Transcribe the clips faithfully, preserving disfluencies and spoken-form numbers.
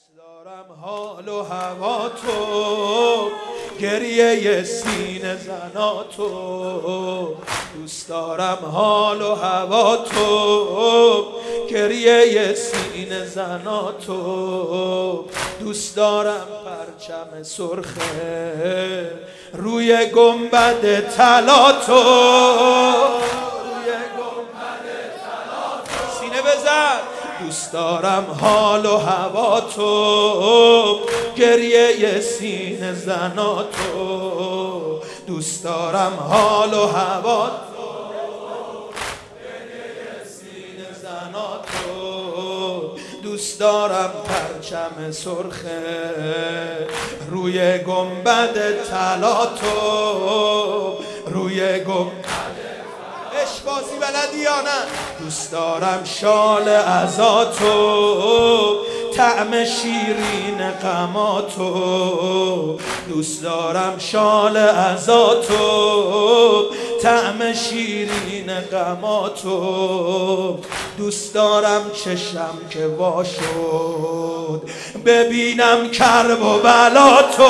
دوست دارم حال و هوا تو، گریه سینه زنا تو. دوست دارم حال و هوا تو، گریه سینه زنا تو. دوست دارم پرچم سرخه روی گنبد طلا تو، روی گنبد طلا تو. سینه بزن. دوست دارم حال و هوا تو، گریه سینه زنا تو. دوست دارم حال و هوا تو، گریه سینه زنا تو. دوست دارم پرچم سرخه روی گنبد طلا تو، روی گنبد اشبازی بلدی یا نه؟ دوست دارم شال عزا تو، طعم شیرین غما تو. دوست دارم شال عزا تو، طعم شیرین غما تو. دوست دارم چشم که وا شد ببینم کرب و بلا تو،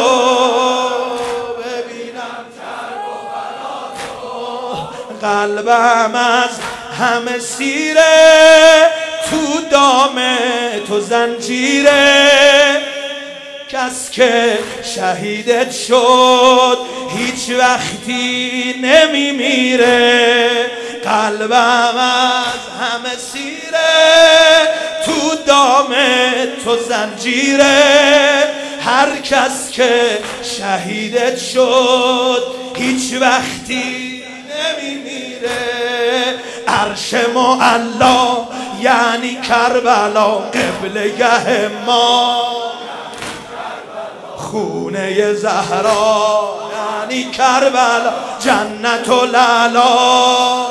قلبم از همه سیره تو دام تو زنجیره. کس که شهیدت شد هیچ وقتی نمی میره. قلبم از همه سیره تو دام تو زنجیره. هر کس که شهیدت شد هیچ وقتی نمیمیره. عرش معلا یعنی کربلا، قبلگه ما خونه زهرا یعنی کربلا. جنت و لعلا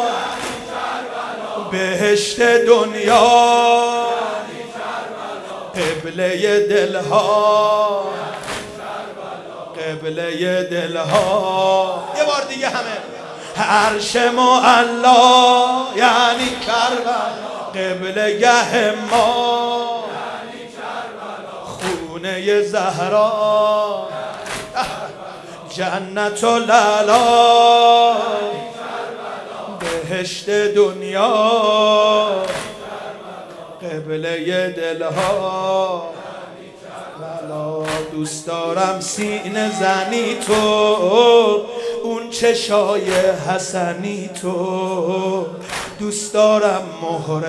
بهشت دنیا قبله دلها، قبله دلها. یه بار دیگه همه. عرش معلا یعنی کربلا، قبلگه ما خونه زهرا. جنت و لعلا بهشت دنیا قبله دلها. دوست دارم سینه زنی تو، اون چشای حسنی تو. دوست دارم مهر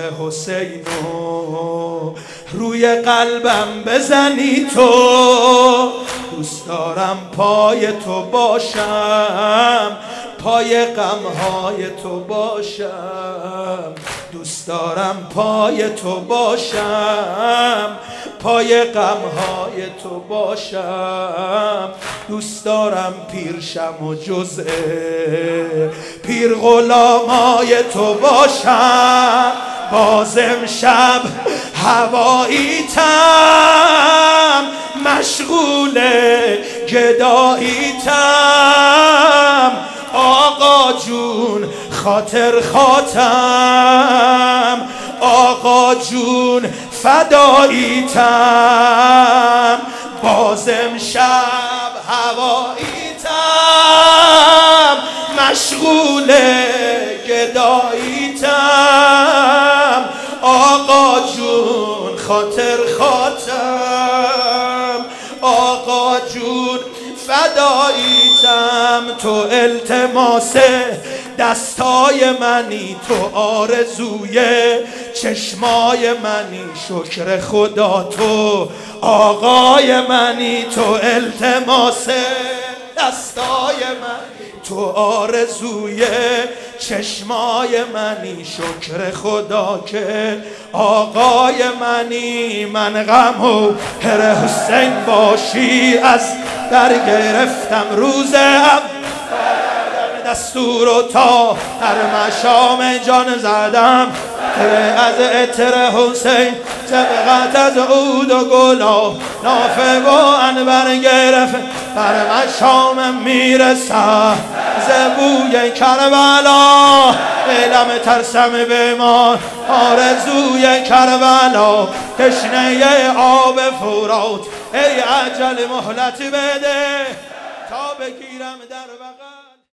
حسینو روی قلبم بزنی تو. دوست دارم پای تو باشم، پای غمهای تو باشم. دوست دارم پای تو باشم، پای غمهای تو باشم. دوست دارم پیرشم و جزء پیر غلامای تو باشم. باز امشب هواییتم، مشغول گداییتم. آقا جون خاطر خاتم، آقا جون فداییتم. باز امشب هواییتم، مشغول گداییتم. آقا جون خاطر خاتم، آقا جون فداییتم. تو التماس دستای منی، تو آرزوی چشمای منی. شکر خدا تو آقای منی، تو التماس دستای منی، تو آرزوی چشمای منی. شکر خدا که آقای منی. من غم و هر حسین باشی از در گرفتم روز دستور و تا در مشام جان زدم. از عطر حسین سبقت از عود و گلاب، نافه و انبر گرفت بر مشام میرسم. زبوی کربلا علم ترسم بیمار آرزوی کربلا تشنه آب فرات ای عجل مهلت بده تا بگیرم در بغل